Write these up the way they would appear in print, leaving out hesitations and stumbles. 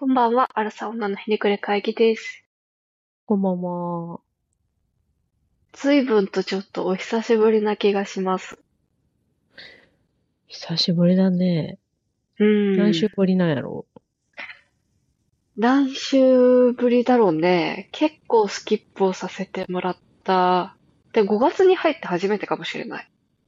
こんばんは、アラサー女のひねくれ会議です。 こんばんは。 随分とちょっとお久しぶりな気がします。 久しぶりだね。 うーん。 何週ぶりなんやろ何週ぶりだろうね。結構スキップをさせてもらった。で、5月に入って初めてかもしれない。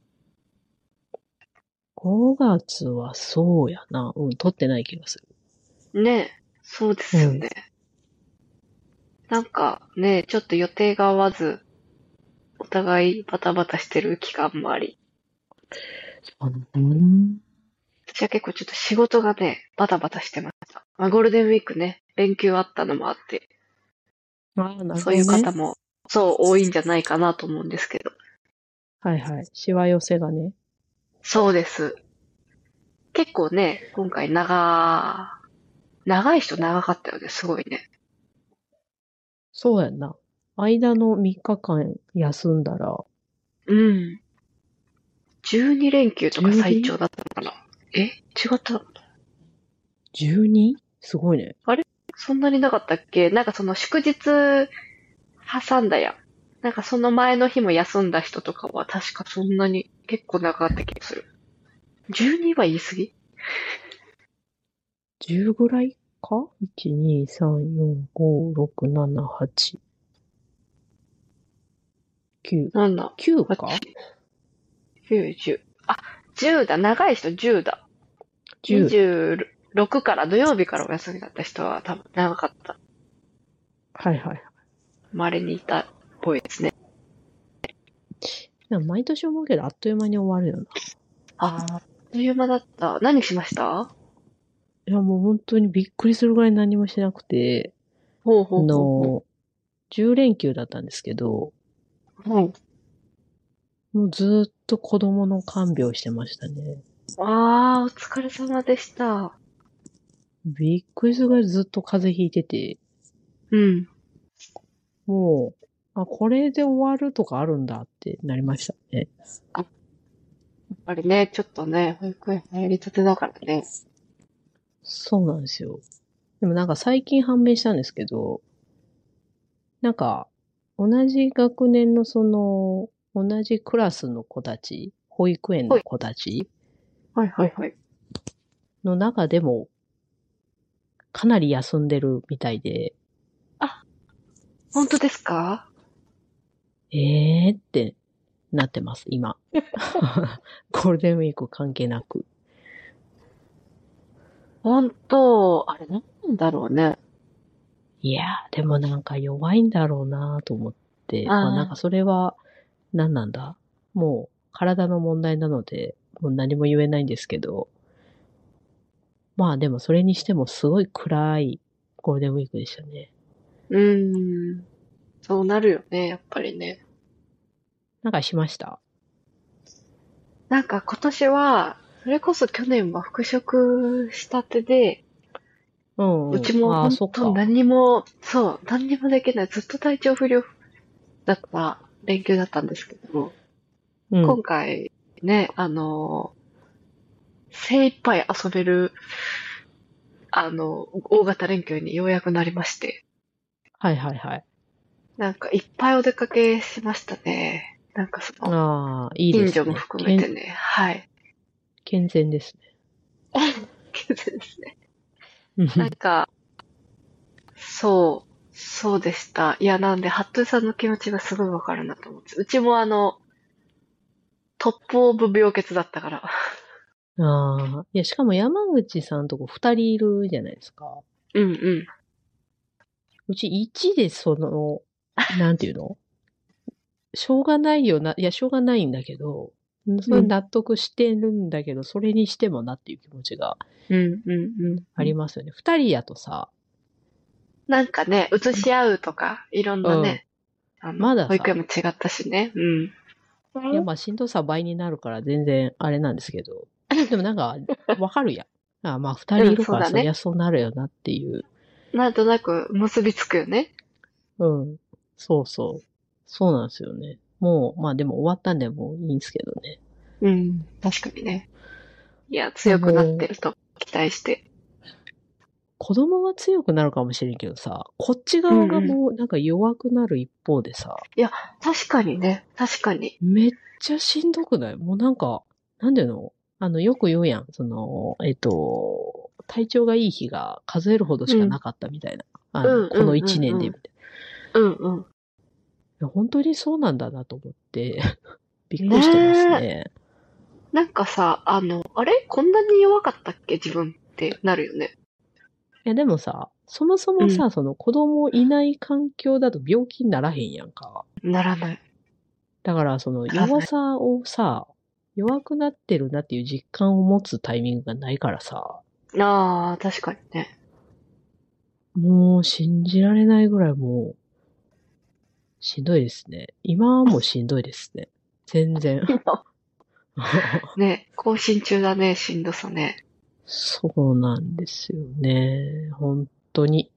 う。5月はそうやな。撮ってない気がする。 ねえ、そうでうん。 すよね。なんかね、ちょっと予定が合わず、お互いバタバタしてる期間もあり。 うん。 私は結構ちょっと仕事がね、バタバタしてました。まあ、ゴールデンウィークね、連休あったのもあって、 ああ、なるそういうほどね。 方も、そう多いんじゃないかなと思うんですけど。 はいはい。しわ寄せがね。 そうです。結構ね、今回長い人長かったよね、すごいね。 そうやんな。間の3日間休んだら、 うん。12連休とか最 12?12? 長だったのかな。違ったの？ すごいね。 あれそんなになかったっけ？なんかその祝日挟んだやん。なんかその前の日も休んだ人とかは確かそんなに結構長かった気がする。12は言い過ぎ？ 10ぐらいか？ 1、2、3、4、5、6、7、8、9。 なんだ。 9か？ 8、9、10。あ、10だ。長い人10だ。 10。 26から土曜日からお休みだった人は多分長かった。 はいはい。 稀にいたっぽいですね。 でも毎年思うけど、あっという間に終わるよな。 あっという間だった。何しました？ いや、もう本当にびっくりするぐらい何もしなくて、 ほうほうほうほの、10連休だったんですけど、 う。はい。 もうずーっと子供の看病してましたね。 ああ、お疲れ様でした。 びっくりするぐらいずっと風邪ひいてて、 うん。 もう、あ、これで終わるとかあるんだってなりましたね。 あ、やっぱりね、ちょっとね、保育園入りたてだからね。 そうなんですよ。でもなんか最近判明したんですけど、なんか、同じ学年の同じクラスの子たち、保育園はい。 の子たちはいはいはい。 の中でもかなり休んでるみたいで、 あ、本当ですか？ ってなってます、今。ゴールデンウィーク関係なく。 本当、あれなんなんだろうね。 いやー、でもなんか弱いんだろうなと思って、まあなんかあそれは何なんだ、もう体の問題なので、もう何も言えないんですけど、まあでもそれにしてもすごい暗いゴールデンウィークでしたね。 そうなるよね、やっぱりね。 なんかしました？ なんか今年は、それこそ去年は復職したてで、ううんうん。 ちもああ、 本そっか。 当何にも、そう、何にもできない。ずっと体調不良だった連休だったんですけど、 うん。 今回ね、精一杯遊べる、大型連休にようやくなりまして、 はいはいはい。 なんかいっぱいお出かけしましたね。なんかその、 ああ、いいで近所すね。 も含めてね、はい。 健全ですね。 そうですね。 うんうん。 なんか、そうでした。いや、なんで、服部さんの気持ちがすごいわかるなと思って。うちもトップオブ病欠だったから。 ああ、いや、しかも山口さんとこ二人いるじゃないですか。 うんうん。 うち一でなんていうの、しょうがないよな。いや、しょうがないんだけど、それうん。 納得してるんだけど、それにしてもなっていう気持ちがうんうんあうん。 りますよね。二人やとさ、 なんかね、移し合うとか、いろんうん。 なね、保育園まださ、 も違ったしね。うん。 いや、まあ、しんどさ倍になるから全然あれなんですけど、でもなんか、わかるやん。あ、まあ、二人うん、 いるからそりそうだね。 ゃそうなるよなっていう。 なんとなく結びつくよね。 うん。そうそう。そうなんですよね。もう、まあでも終わったんでもういいんですけどね。 うん、確かにね。いや、 まあ強くなってもう、 ると期待して。 子供は強くなるかもしれんけどさ、こっち側がもうなんか弱くなる一方でさ、 いや、確かにね。確かに。 めっちゃしんどくない？もうなんか、なんていうの？よく言うやん。体調がいい日が数えるほどしかなかったみたいな。この一年でみたいな。 うんうん。 いや本当にそうなんだなと思って、びっくりしてますね。 なんかさ、あれこんなに弱かったっけ自分ってなるよね。 いやでもさ、そもそもさ、その子供いない環境だと病気にならへんやんか。 ならない。 だからそのならない。 弱さをさ、弱くなってるなっていう実感を持つタイミングがないからさ、 ああ、確かにね。 もう信じられないぐらいもう、しんどいですね。今もしんどいですね。全然。 ね、更新中だね、しんどさね。 そうなんですよね。本当に。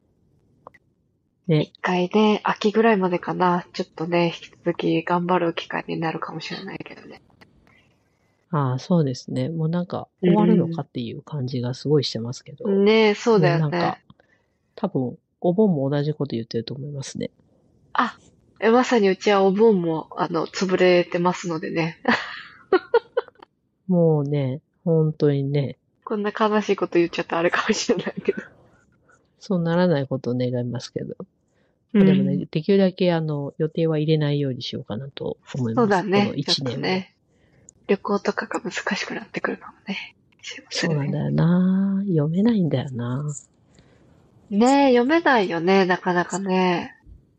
ね。 一回ね、秋ぐらいまでかな。ちょっとね、引き続き頑張る機会になるかもしれないけどね。 ああ、そうですね。もうなんかう終わるのかん。 っていう感じがすごいしてますけど。 ねそうだもうなんか、 よね。 多分、お盆も同じこと言ってると思いますね。 あ、まさにうちはお盆も、潰れてますのでね。 もうね、本当にね、 こんな悲しいこと言っちゃったらあれかもしれないけど。 そうならないことを願いますけど。 うまあでもね、 ん。 できるだけ予定は入れないようにしようかなと思いそうます。このだね。ちょっ一年を。 とね。旅行とかが難しくなってくるかもね。しませんね。 そうなんだよな。読めないんだよな。 ねえ、読めないよね、なかなかね。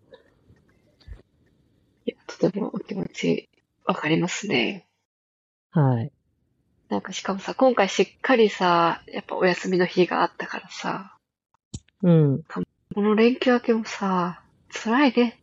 いや、とてもお気持ちわかりますね。 はい。 なんかしかもさ、今回しっかりさ、やっぱお休みの日があったからさ、 うん。 この連休明けもさ、辛いね。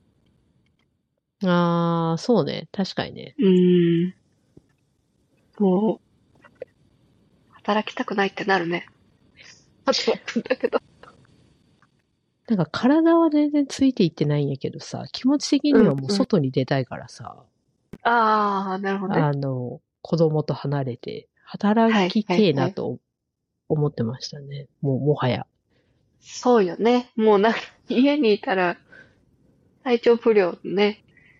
ああ、そうね。確かにね。 うーん、もう、働きたくないってなるね。働くんだけど。 なんか体は全然ついていってないんやけどさ、気持ち的にはもううんうん。 外に出たいからさ、 ああ、なるほどね。 子供と離れて、働はいきてえはいはい。 なと思ってましたね。もはや。 そうよね。もうなんか家にいたら体調不良のね、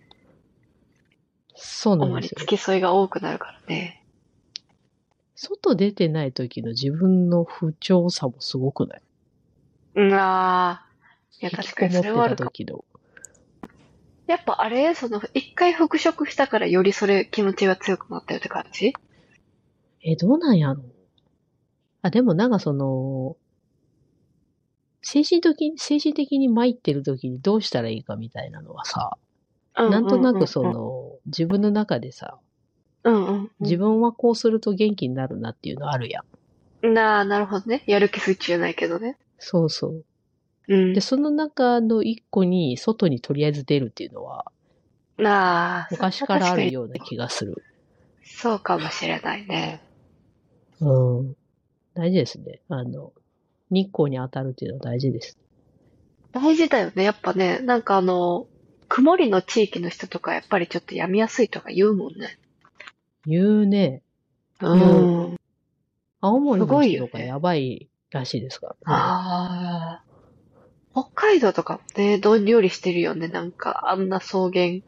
そうなん主にですよ。 付き添いが多くなるからね。 外出てない時の自分の不調さもすごくない？ うん、ああ、いや引き確かにそこもってれはあるかも。 た時の。 やっぱあれ一回復職したからよりそれ気持ちが強くなったよって感じ？ どうなんやろ？あ、でもなんか精神的に参ってる時にどうしたらいいかみたいなのはさ、 うんなんとなくうんうんうん。 自分の中でさ、 うんうん自分はこうすると元気になるなっていうのあるやん。 うん。なるほどね。やる気スイッチじゃないけどね。 そうそう。で、 うん。 その中の一個に外にとりあえず出るっていうのは、 それ昔からは確かに、 あるような気がする。 そうかもしれないね。 うん。大事ですね。日光に当たるっていうのは大事です。 大事だよね。やっぱね、なんか曇りの地域の人とかやっぱりちょっと病みやすいとか言うもんね。 言うね。 う言う。 ん。 青すごい森の人よね。 とかやばいらしいですからね。 ああ。北海道とかもね、どんよりしてるよね。なんか、あんな草原、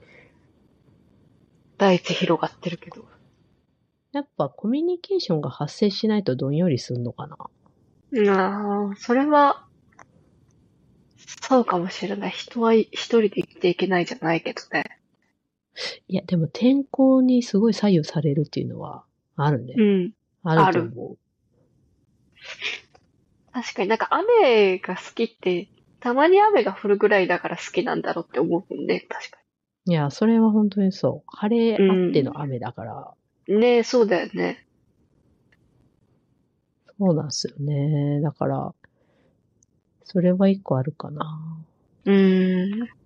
大地広がってるけど。 やっぱコミュニケーションが発生しないとどんよりするのかな。 ああ、それは、そうかもしれない。人は一人で生きていけないじゃないけどね。 いや、でも天候にすごい左右されるっていうのはあるね。 うん。 あるある。 と思確かになんか雨が好きって、たまに雨が降るぐらいだから好きなんだろうって思うもんね。確かう。いや、それは本当にそう。晴れあってに。 の雨だから、 うん。ねえ、そうだよね。 そうなんですよね。だから、それは一個あるかな。 うーん。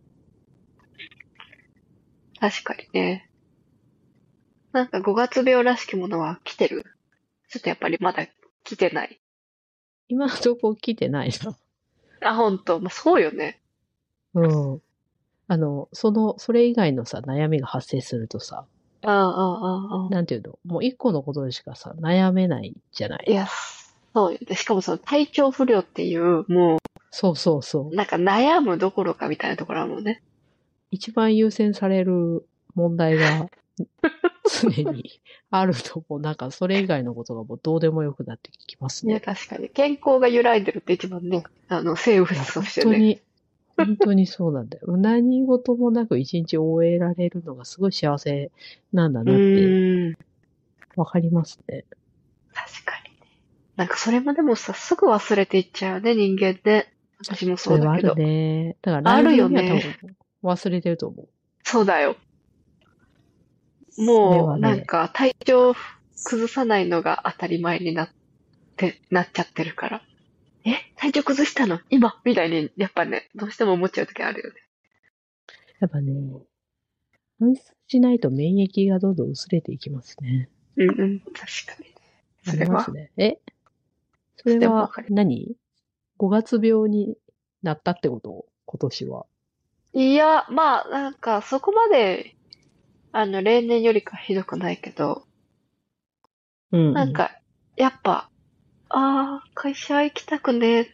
確かにね。なんか5月病らしきものは来てる？ちょっとやっぱりまだ来てない。 今のとこ来てないな。 あ、ほんと。まあ、そうよね。 うん。それ以外のさ、悩みが発生するとさ、 ああ、ああ、ああ。 なんていうの、もう一個のことでしかさ、悩めないじゃない。 いや、 そうよ。で、しかもその体調不良っていう、もそうそうそう、 う。 なんか悩むどころかみたいなところあるもんね。 一番優先される問題が常にあるともうなんかそれ以外のことがもうどうでもよくなってきますね、 ね。 確かに。健康が揺らいでるって一番ね、生物いや、 としてね。 本当にそうなんだよ。何事もなく一日終えられるのがすごい幸せなんだうなってーん、 わかりますね。 確かに。なんかそれもでもさ、すぐ忘れていっちゃうね、人間ね。私もそれはあるそうだけど。 ね。だからあ来るよね。 年には多分忘れてると思う。 そうだよ。 それもう、なんはね、 か体調崩さないのが当たり前になっちゃってるから。体調崩したの今みたいに、やっぱね、どうしても思っちゃう時あるよね。 やっぱね、反省しないと免疫がどんどん薄れていきますね。 うんうん、確かに。 あそれは、 りますね。それはでもわかる。 何？ 5 月病になったってこと？今年は。 いや、まあ、なんか、そこまで、例年よりかひどくないけど、 うんうん。 なんか、やっぱ、会社行きたくねえって、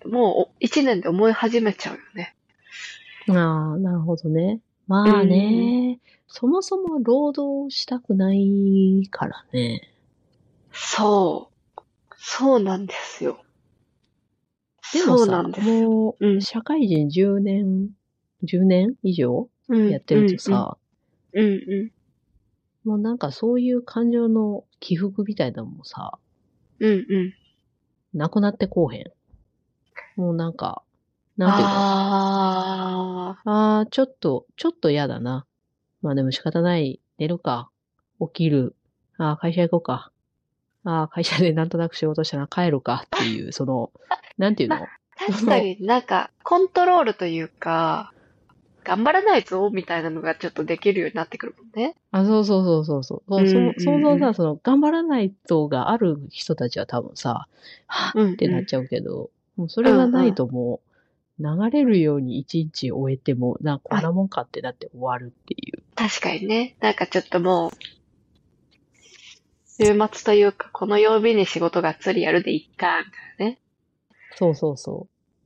もう一年で思い始めちゃうよね。 ああ、なるほどね。 うまあん。 ね。そもそも労働したくないからね。 そう。そうなんですよ。そうなでもさ、 んですよ。 もう、 うん。 社会人10年以上うん、 やってるとうん、うん、 さ、 うん、うん、 もうなんかそういう感情の起伏みたいなのもさ、 うん、うん。 なくなってこうへん。もうなんか、なんていうの？ あちょっと嫌だな。まあでも仕方ない。寝るか。起きる。会社行こうか。会社でなんとなく仕事したら帰るかっていう、なんていうまあ、 の？その、 確かになんか、コントロールというか、頑張らないぞ、みたいなのがちょっとできるようになってくるもんね。 そうそうそうそうそう。 うん、 想像さ、 うん、 頑張らないとがある人たちは多分さ、はうん。うん、うん。 ってなっちゃうけど、もうそうん、 れがないうん。 ともう、流れるように一日終えても、こんあ、 なもんかってなって終わるっていう。 確かにね。なんかちょっともう、週末というか、この曜日に仕事がっつりやるでいっか、みたいなね。 そうそうそ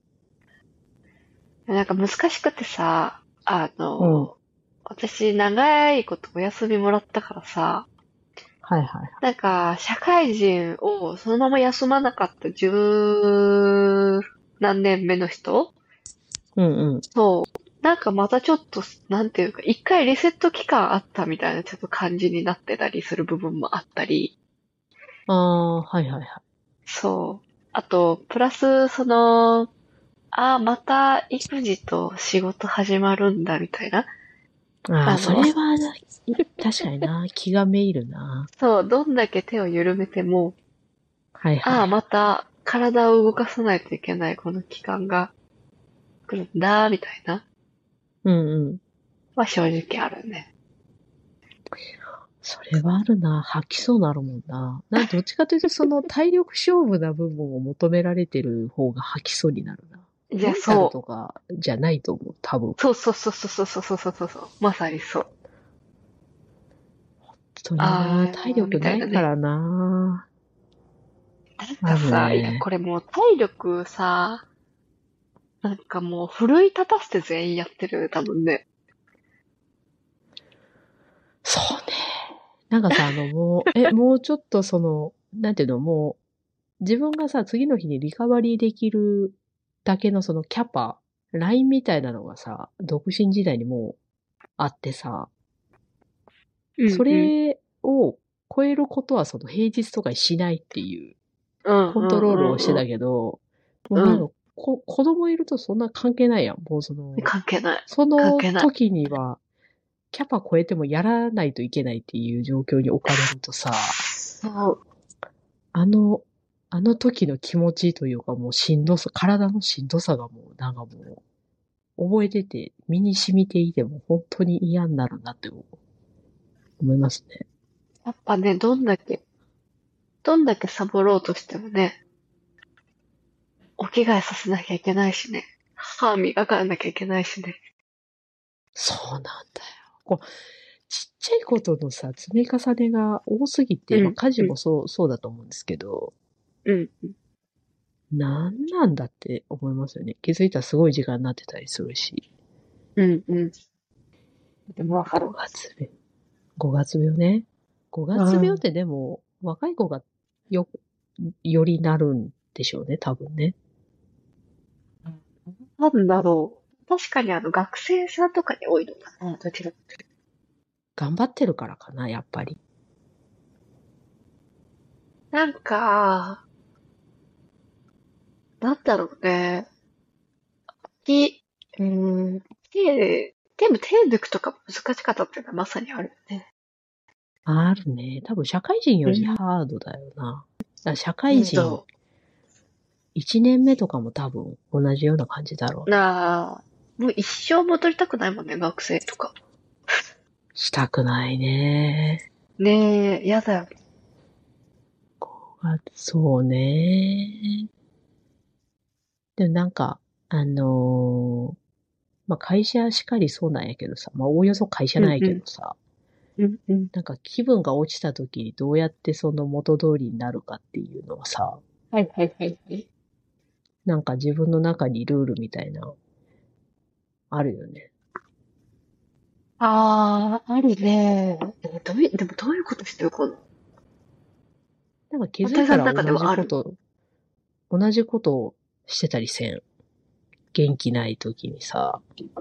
なんか難しくてさ、 う。うん。 私長いことお休みもらったからさ、 はいはいはい。 なんか社会人をそのまま休まなかった十何年目の人うんうん。 そう。なんかまたちょっと、なんていうか、一回リセット期間あったみたいなちょっと感じになってたりする部分もあったり、 はいはいはそう。あと、プラス、また育児と仕事始まるんだみたいな。 い。 あの、 それは、確かにな、気がめいるな。 そう、どんだけ手を緩めても、 はいはいはい。 また体を動かさないといけないこの期間が来るんだ、みたいな。 うんうん。 は正直あるね。 それはあるな。吐きそうなるもんな。どっちかというと、その体力勝負な部分を求められてる方が吐きそうになるな。 いや、 メンタルそう。 とかじゃないと思う、多分。 そうそうそうそうそうそうそうそうそう。まさにそう。 本当にな。体力みたいなね。 ないからな。 なんあるかさ、いや、こね。 れもう体力さ、なんかもう奮い立たせて全員やってる、多分ね。 そうね。もうちょっとなんていうの、もう、自分がさ、次の日にリカバリーできるだけのそのキャパ、ラインみたいなのがさ、独身時代にもうあってさ、そうんうん。 れを超えることはその平日とかにしないっていううんうコントロールをしてたんうんけど、もううん。 子供いるとそんな関係ないやん。もううん。関係ない。 その関係ない。 時には、キャパ超えてもやらないといけないっていう状況に置かれるとさ、 そう。 あの、あの時の気持ちというかもうしんどさ、体のしんどさがもう覚えてて身に染みていても本当に嫌になるなって思いますね。 やっぱね、どんだけサボろうとしてもね、お着替えさせなきゃいけないしね。歯磨かなきゃいけないしね。 そうなんだよ。ちっちゃいことのさ、積み重ねが多すぎて、まあうん、 家事うん、 もそうだと思うんですけど、 うん。 なんなんだって思いますよね。気づいたらすごい時間になってたりするし。 うん。うん。でもわかる。 5月病。5月病ね。5月病っうん。 てでも、若い子がよ、よりなるんでしょうね、多分ね。 なんだろう。確かに学生さんとかに多いのかな、どちらかというと。 頑張ってるからかな、やっぱり。 なんか、なんだろうね。き、うーん、でも手抜くとか難しかったっていうのはまさにあるよね。 あるね。多分社会人よりうん。 ハードだよな。だから社会人そ 1年目とかも多分同じような感じだろうう。 な。 もう一生戻りたくないもんね、学生とか。 したくないね。 ねえ、やだよ。 そうね。でもなんか、あのーまあ、会社しかりそうなんやけどさ、まあ、おおよそ会社なんやうんうん。 けどさ、 うんうん。 なんか気分が落ちた時にどうやってその元通りになるかっていうのはさ、 はいはいはいはい。 なんか自分の中にルールみたいな、あるよね。 ああ、あるね。でもどういうことしてるかな。 なんか気づい本谷さんの中でたら同はある。 じこと、同じことをしてたりせん。元気ない時にさ、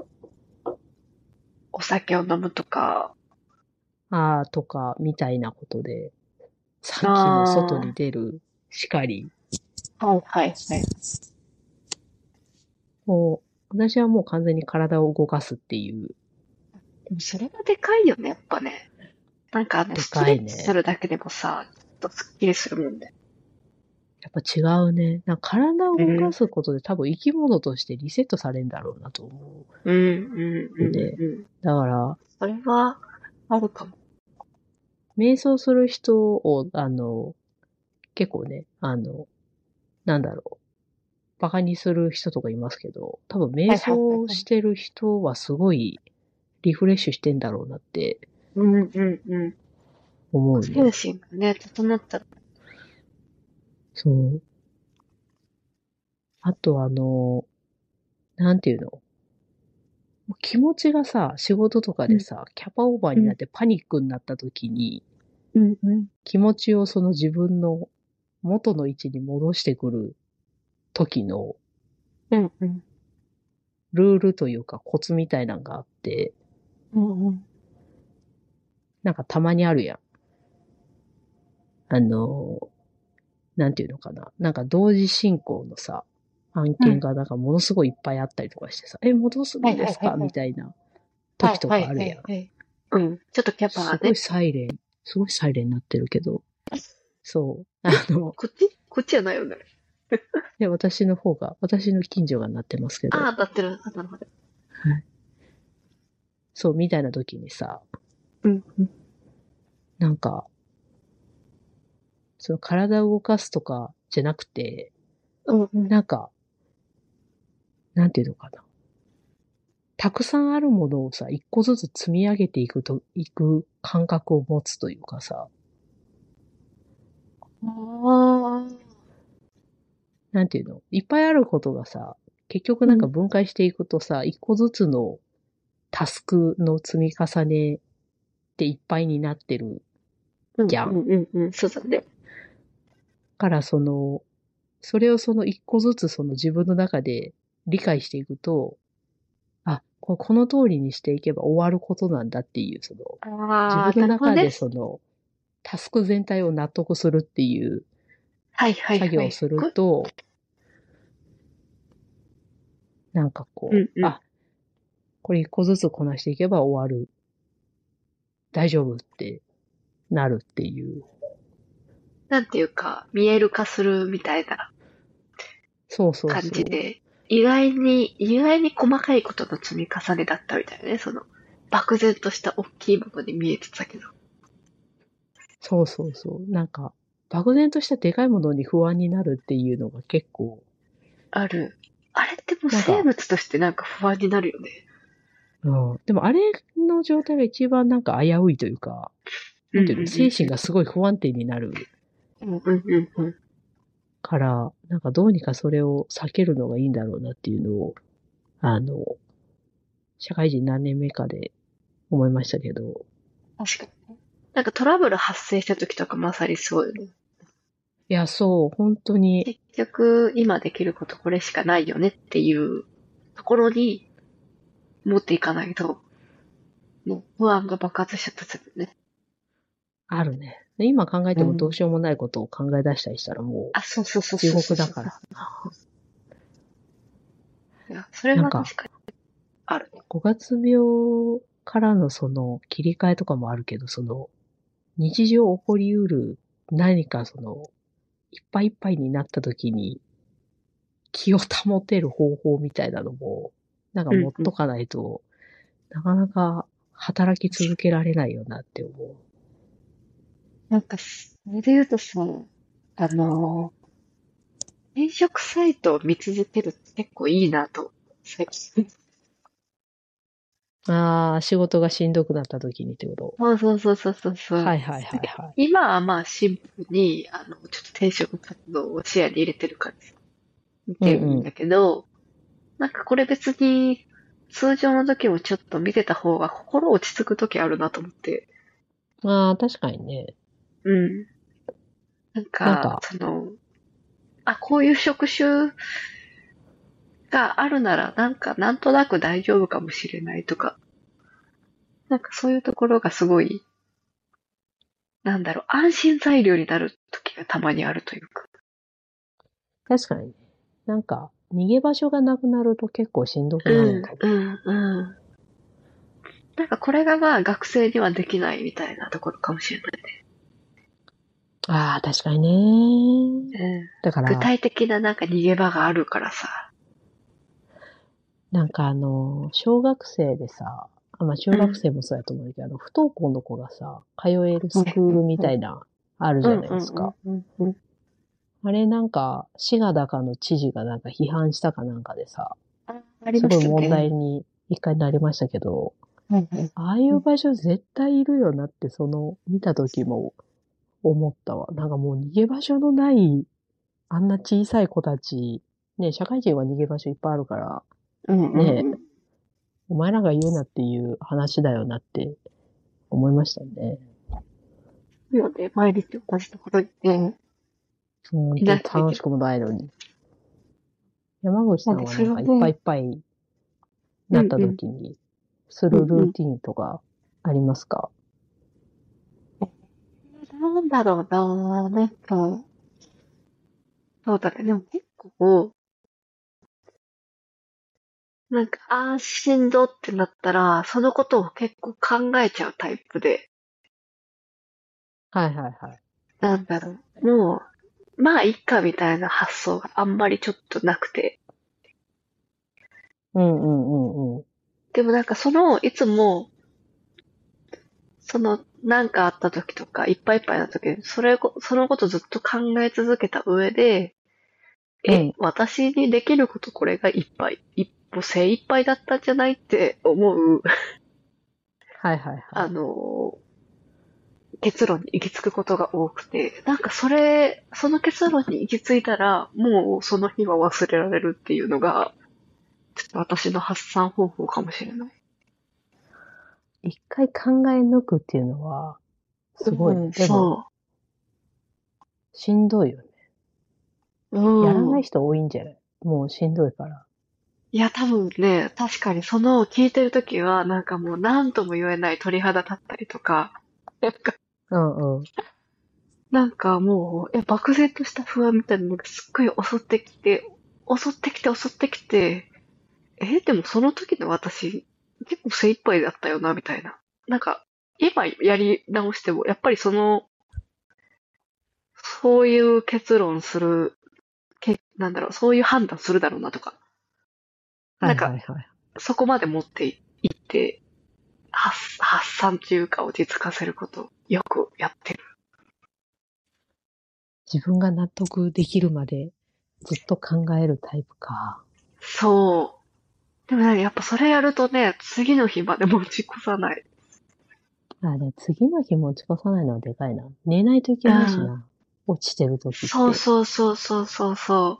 お酒を飲むとか。 あーとか、みたいなことで、さっきの外にあ出るしかり、 あ、はいはいはい。 も私はもう完全に体を動かすっていう、 でもそれがでかいよね、やっぱね。なんかでストレッチすかいね。 るだけでもさ、ちょっとスッキリするもんね。 やっぱ違うね。なんか体を動かうん。 すことで多分生き物としてリセットされるんだろうなと思うんうんうよね。 うんうん。 だから、 それは、あるかも。 瞑想する人を、結構ね、なんだろう、バカにする人とかいますけど、多分瞑はいはいはい想はい。 してる人はすごいリフレッシュしてんだろうなってうんうんうん。精思うね。 神がね、整ったら。 そう。あとなんていうの、気持ちがさ、仕事とかうんでさ、キャパオーバーうんになってパニックになった時に、 うんうん。 気持ちをその自分の元の位置に戻してくる時のうんうん。 ルールというかコツみたいなのがあって、 うんうん。 なんかたまにあるやん。あの、なんていうのかな。なんか同時進行のさ、案うん。 件がなんかものすごいいっぱいあったりとかしてさ、戻すはいはいんですかはいはい。 みたいな時とはいはいかあるやん。 はいはい。うん。ちょっとキャパがね。 すごいサイレン、すごいサイレンになってるけど、そう。 こっちじゃないよね。 で、私の近所がなってますけど、 ああ、当たってる。あ、なるほど。 はい。そう、みたいな時にさ、 うんうん。 なんか、その体を動かすとかじゃなくて、 うんうん。 なんか、なんていうのかな。たくさんあるものをさ、一個ずつ積み上げていく感覚を持つというかさ、 ああ。 なんていうのいっぱいあることがさ、結局なんかうん。 分解していくとさ、一個ずつのタスクの積み重ねでいっぱいになってるじゃん。 うんうんうんうん。そうだね。 からそれをその一個ずつその自分の中で理解していくと、この通りにしていけば終わることなんだっていう、自ああ、 分の中なるほどね。 でタスク全体を納得するっていうはいはいはい。 作業をすると、なんかこう、 うんうん。 これ一個ずつこなしていけば終わる。大丈夫ってなるっていう。 なんていうか、見える化するみたいなそうそう感じそう。 で、意外に細かいことの積み重ねだったみたいなね。漠然とした大きいものに見えてたけど。 そうそうそう。なんか、漠然としたでかいものに不安になるっていうのが結構、 ある。あれってもうなんか、 生物としてなんか不安になるよね。 うん。でもあれの状態が一番なんか危ういというか、 うんうなんていうの、精んうん神がすごい不安定になるうん。うんうんうんうん。 から、なんかどうにかそれを避けるのがいいんだろうなっていうのを、あの、社会人何年目かで思いましたけど。 確かに。なんかトラブル発生した時とかまさにそうよね。 いや、そう、本当に、 結局、今できることこれしかないよねっていうところに持っていかないと、もう不安が爆発しちゃった時ね。 あるね。で今考えてもどううん。 しようもないことを考え出したりしたらもうあ、そうそうそう地そうそうそう。 獄だから。 いや、それなんか、 は確かにあるね。 5月病からのその切り替えとかもあるけど、その日常起こりうる何かそのいっぱいいっぱいになった時に気を保てる方法みたいなのも、なんかうんうん。 持っとかないと、なかなか働き続けられないよなって思う。 なんか、それで言うとさ、転職サイトを見続けるって結構いいなと、最近。 ああ、仕事がしんどくなった時にってこと。 そうそうそうそうそうそう。 はいはいはいはい。 今はまあシンプルに、ちょっと転職活動を視野に入れてるから見うんてるんだけど、なんかこれ別に通常の時もちょっと見てた方が心落ち着く時あるなと思って。 うん。ああ、確かにね。 うん。なんか、 なんか、 あ、こういう職種があるなら、なんかなんとなく大丈夫かもしれないとか、なんかそういうところがすごい、なんだろう、安心材料になる時がたまにあるというか。 確かにね。なんか、逃げ場所がなくなると結構しんどくうん、 なるのかも。 うん、うん。なんかこれがまあ学生にはできないみたいなところかもしれないね。 ああ、確かにね。 うん。 だから、 具体的ななんか逃げ場があるからさ。 なんか小学生でさ、まあ中うん。 学生もそうやと思うんだけど、不登校の子がさ、通えるうん、 スクールみうん、 たいな、あるうん、 じゃないうん、 ですか。 うん、うん。 あれなんか、滋賀高の知事がなんか批判したかなんかでさ、 あ、ありすごいましたね。 問題うん。 に一回なりましたけど、 うん、うん。 ああいうん、 う場所絶対いるよなって、見た時も思ったわ。なんかもう逃げ場所のない、あんな小さい子たち、ね、社会人は逃げ場所いっぱいあるから、 うん、うん。 ね、お前らが言うなっていう話だよなって思いましたね。 いいよね。毎日同じところにね、 ほんいなといといけない。 楽しくもないのに。山口なんで、 さんはそれなんかいっぱいいはね、 っぱいになったうんうん、 時にすうんうん。 るルーティンとかありますか？ なんだろうな、なんか、そうだね。でも結構、なんか、あーしんどってなったら、そのことを結構考えちゃうタイプで、 はいはいはい。 なんだろう。もう、まあ、いっかみたいな発想があんまりちょっとなくて。 うんうんうんうん。 でもなんかいつも、なんかあった時とか、いっぱいいっぱいな時に、そのことずっと考え続けた上で、 うん。 私にできることこれがいっぱい、一歩精一杯だったんじゃないって思う、 はいはいはい。 あの、結論に行き着くことが多くて、なんかその結論に行き着いたら、もうその日は忘れられるっていうのが、ちょっと私の発散方法かもしれない。 一回考え抜くっていうのは、すごいね。 うん、 でも、 そしんどいよね。 う。 やらうん。 ない人多いんじゃない？もうしんどいから。 いや、多分ね、確かに聞いてるときは、なんかもう何とも言えない鳥肌立ったりとか、なんか、 うんうん。 なんかもう、漠然とした不安みたいなのがすっごい襲ってきて、でもその時の私、結構精一杯だったよな、みたいな。なんか、今やり直しても、やっぱりそういう結論する、なんだろう、そういう判断するだろうなとか、 はなんか、 いはいはい。 そこまで持っていって、発散というか落ち着かせること、よくやってる。 自分が納得できるまでずっと考えるタイプか。 そう。でもね、やっぱそれやるとね、次の日まで持ち越さない。 あ、で、次の日持ち越さないのはでかいな。寝ないといけうん。 ないしな。 落ちてる時っそうて。 そうそうそうそうそう。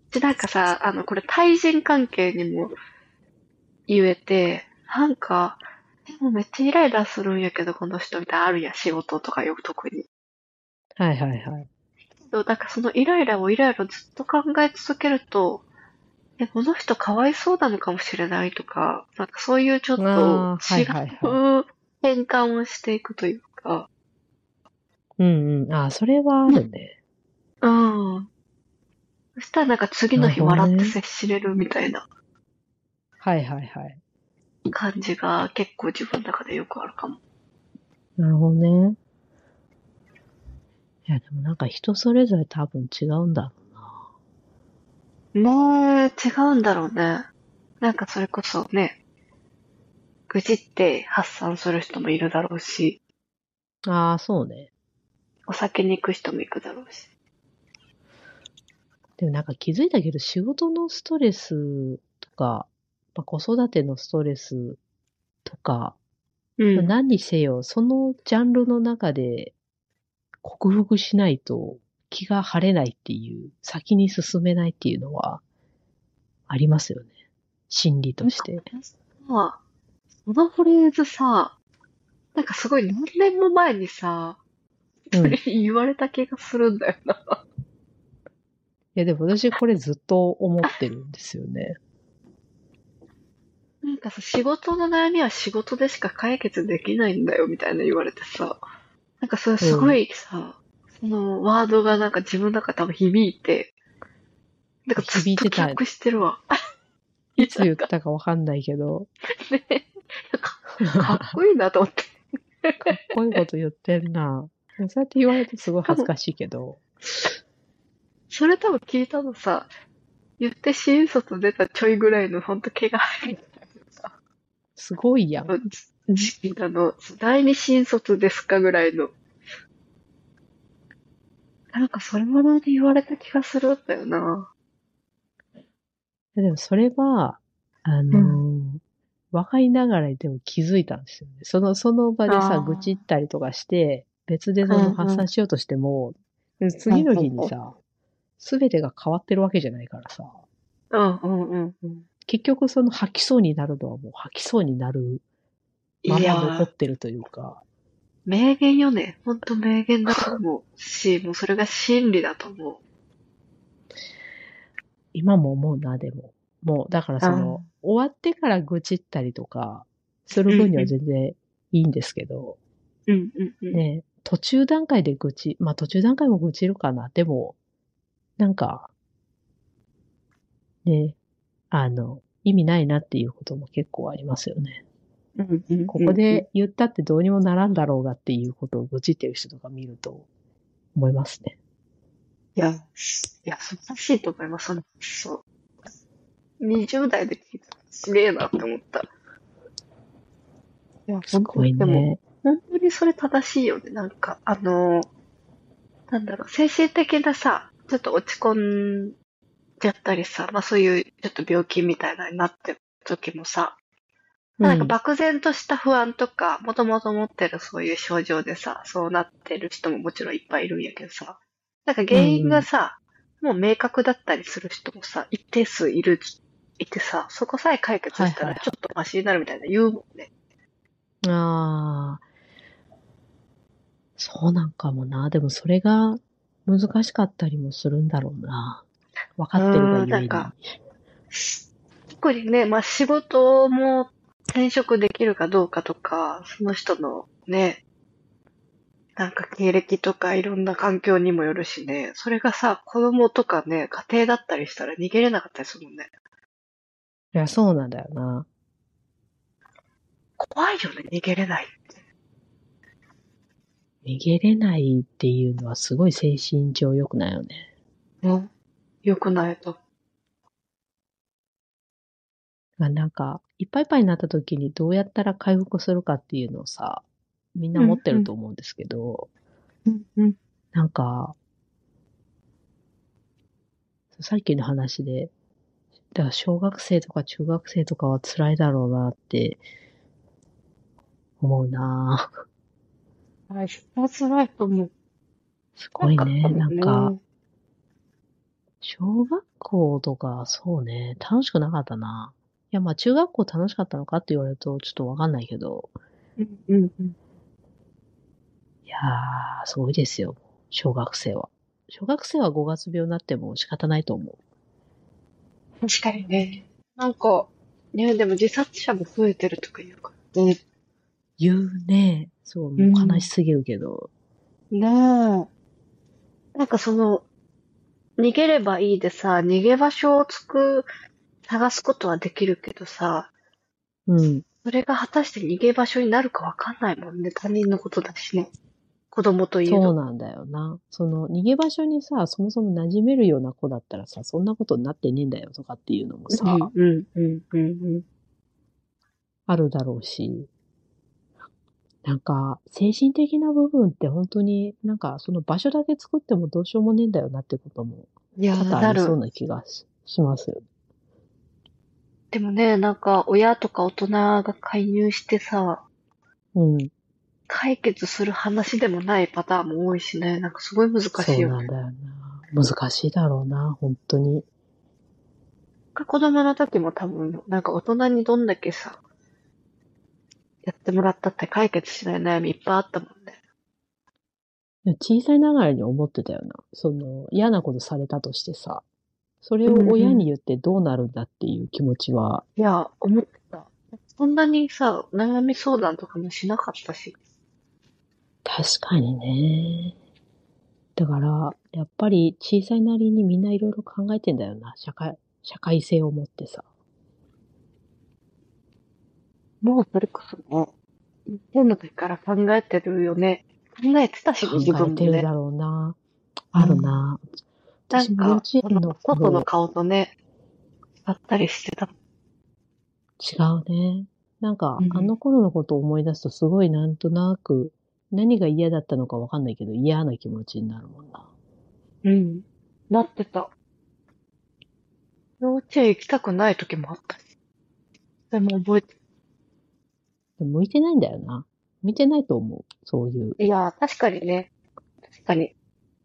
で、なんかさ、これ対人関係にも言えて、なんか、でもめっちゃイライラするんやけど、この人みたいなのあるやん、仕事とかよく特に。 はいはいはい。 なんかそのイライラをイライラずっと考え続けると、この人かわいそうなのかもしれないとか、なんかそういうちょっとああ、は違いはいはい。 う変換をしていくというか、 うんうん。ああ、それはあるね。 うん。そしたらなんか次のなる日笑ってほどね。 接しれるみたいなはいはいはい。 感じが結構自分の中でよくあるかも。 なるほどね。いや、でもなんか人それぞれ多分違うんだろうな。 ねえ、違うんだろうね。なんかそれこそね、愚痴って発散する人もいるだろうし、 ああ、そうね。 お酒に行く人も行くだろうし。 でもなんか気づいたけど仕事のストレスとか、まあ、子育てのストレスとか、まあ、 うん。 何にせよ、そのジャンルの中で克服しないと気が晴れないっていう、先に進めないっていうのはありますよね。心理となんかして。 さ、そのフレーズさ、なんかすごい何年も前にさ、それうん。 言われた気がするんだよな。 いや、でも私これずっと思ってるんですよね。 なんかさ、仕事の悩みは仕事でしか解決できないんだよみたいな言われてさ、なんかそれすごうん。 いさ、そのワードがなんか自分の中で多分響いて、なんかずっ響いてた。 と記憶してるわ。いいや、なんかつ言ったかわかんないけど、 ね、かっこいいなと思って。 かっこいいこと言ってんな。そうやって言われるとすごいしかも、 恥ずかしいけど、 それ多分聞いたのさ、言って新卒出たちょいぐらいのほんと毛が生えてたけどさ、 すごいやん。 多分時期第二新卒ですかぐらいの。なんかそれもなんで言われた気がするんだよな。 でもそれは、 うん。 わかりながらでも気づいたんですよね。その場でさ、愚痴っあたりとかして、別であ。 そのうんうん。 発散しようとしても、 うんうん次の日にうん。 さ、すべてが変わってるわけじゃないからさ、 うんうんうんうん。 結局その吐きそうになるのはもう吐きそうになるまいま残やー、 ってるというか、 名言よね。ほんと名言だと思うし、もうそれが真理だと思う。 今も思うな、でも。もう、だからああ。 その、終わってから愚痴ったりとか、する分にはうんうん。 全然いいんですけど、 うんうんうん。 ね、途中段階でまあ途中段階も愚痴るかな。でも、なんか、ね、意味ないなっていうことも結構ありますよね。 うんうんここうんうん。 で言ったってどうにもならんだろうがっていうことを愚痴ってる人とか見ると思いますね。 いや、素晴らしいと思います。そう。20代で聞いたらすげえなって思った。いや、本当すごいでも、 ね。 本当にそれ正しいよね。なんか、なんだろう、精神的なさ、ちょっと落ち込んじゃったりさ、まあそういうちょっと病気みたいなになってる時もさ、なんかうん。 漠然とした不安とか、もともと持ってるそういう症状でさ、そうなってる人ももちろんいっぱいいるんやけどさ、なんか原因うんうん。 がさ、もう明確だったりする人もさ、一定数いてさ、そこさえ解決はいしたらちょはいはっとマシになるみたいな言うもんね。 い。ああ、そうなんかもな。でもそれが難しかったりもするんだろうな。わかってるがゆえに。 なんか、特にね、まあ仕事も転職できるかどうかとか、その人のね、なんか経歴とかいろんな環境にもよるしね、それがさ、子供とかね、家庭だったりしたら逃げれなかったりするもんね。 いや、そうなんだよな。 怖いよね、逃げれない。 逃げれないっていうのはすごい精神上良くないよね。 うん。よくないと。 まあなんか、いっぱいいっぱいになった時にどうやったら回復するかっていうのをさ、みんな持ってるうんうん。 と思うんですけど、 うんうん。 なんか、さっきの話で、だから小学生とか中学生とかは辛いだろうなって思うなぁ。 はい、それは辛いと思う。 すなごいね。 かったもなんか、 んね。 小学校とか、そうね、楽しくなかったな。いや、まあ中学校楽しかったのかって言われるとちょっとわかんないけど、 うんうんうん。 いやー、すごいですよ。小学生は。小学生は5月病になっても仕方ないと思う。 確かにね。なんか、ね、でも自殺者も増えてるとか言うからね。 言うね。そう、もう悲うん。 しすぎるけど。 ねえ。なんかその、逃げればいいでさ、逃げ場所を探すことはできるけどさ、 うん。 それが果たして逃げ場所になるかわかんないもんね。他人のことだしね。子供といえど。 そうなんだよな。その逃げ場所にさ、そもそも馴染めるような子だったらさ、そんなことになってねえんだよとかっていうのもうんさ、 うんうんうんうん。 あるだろうし。なんか、精神的な部分って本当になんかその場所だけ作ってもどうしようもねえんだよなってこともいやー、 多々あなる。 りそうな気がしますよ。 でもね、なんか親とか大人が介入してさ、 うん。 解決する話でもないパターンも多いしね。なんかすごい難しいそうよね。 なんだよな。難しいだろうな、本当に。 子供の時も多分、なんか大人にどんだけさ、やってもらったって解決しない悩みいっぱいあったもんね。 小さいながらに思ってたよな。その、嫌なことされたとしてさ、それうんを親うん。 に言ってどうなるんだっていう気持ちは、 いや、思ってた。そんなにさ、悩み相談とかもしなかったし。 確かにね。だから、やっぱり小さいなりにみんないろいろ考えてんだよな。社会性を持ってさ。 もうそれこそね、天の時から考えてるよね。考えてたしね、自考え分もね。 てるだろうな。あるうん。 な。私も幼なんか、 稚園の外の頃、 顔とね、あったりしてたもん。 違うね。なんか、あうん。 の頃のことを思い出すとすごいなんとなく、何が嫌だったのかわかんないけど嫌な気持ちになるもんな。 うん。なってた。幼稚園行きたくない時もあったし。でも覚えてでも向いてないんだよな。向いてないと思う。そういう。 る。いやー、確かにね。確かに。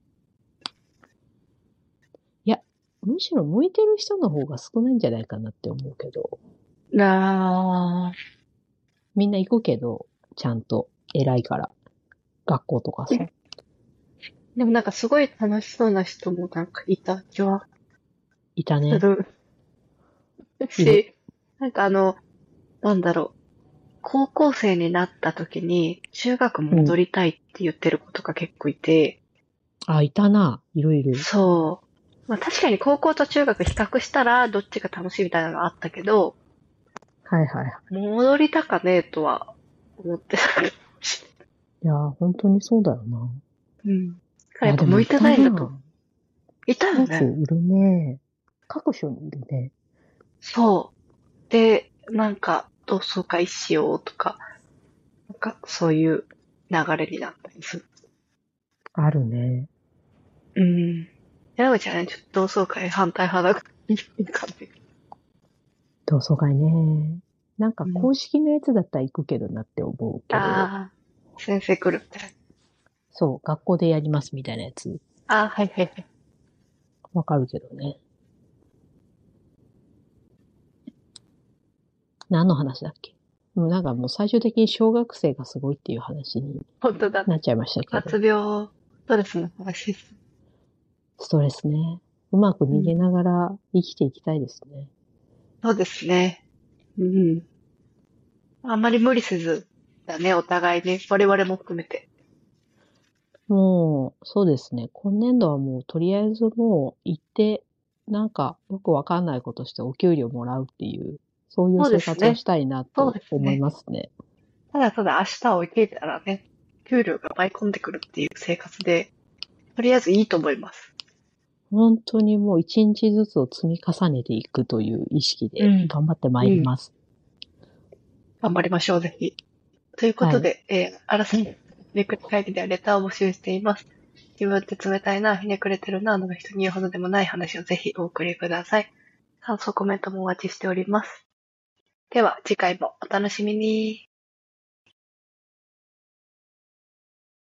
いや、むしろ向いてる人の方が少ないんじゃないかなって思うけど。 なみんな行くけど、ちゃんと偉いから。学校とかさ。 ー。でもなんかすごい楽しそうな人もなんかいた気はいたね。 するいる。 し、なんかなんだろう。高校生になった時に中学うん。 戻りたいって言ってる子とか結構いて、 あ、いたな。いるいる。 そう。まあ確かに高校と中学比較したらどっちが楽しいみたいなのがあったけど、 はいはいはい。 戻りたかねえとは思ってたかもしいやー、本当にそうだよな。 れない。うん。だからやっあ、 ぱ向いてでもいたないんだと思う。 な。 いたよやつね。 いるね。各所にいるね。 そう。で、なんか同窓会しようとか、なんかそういう流れになったりする。 あるね。 うん。山口はね、ちょっと同窓会反対派だから、いい感じ。 同窓会ね。なんかうん。 公式のやつだったら行くけどなって思うけど、 ああ、先生来るみたいそう、学校でやりますみたいなやつ、 な。ああ、はいはいはい。 わかるけどね。何の話だっけ？もうなんかもう最終的に小学生がすごいっていう話に本当だね。 なっちゃいましたけど、 発病、ストレスの話です。 ストレスね。うまくうん。 逃げながら生きていきたいですね。 そうですね。うん。あんまり無理せずだね、お互いね。我々も含めて。 もう、そうですね。今年度はもうとりあえずもう行って、なんかよくわかんないことしてお給料もらうっていう、そういうそうで生すね。 活をしたいなそうと思いですね。 ますね。 ただただ明日を生きたらね、給料が舞い込んでくるっていう生活で、とりあえずいいと思います。 本当にもう一日ずつを積み重ねていくという意識でうん。 頑張ってまうん。 いります。 頑張りましょう、ぜひ。というこはい。 とで、あらさん、めくり会議ではレターを募集しています。自分って冷たいな、ひねくれてるな、どの人に言うほどでもない話をぜひお送りください。感想コメントもお待ちしております。では、次回もお楽しみに。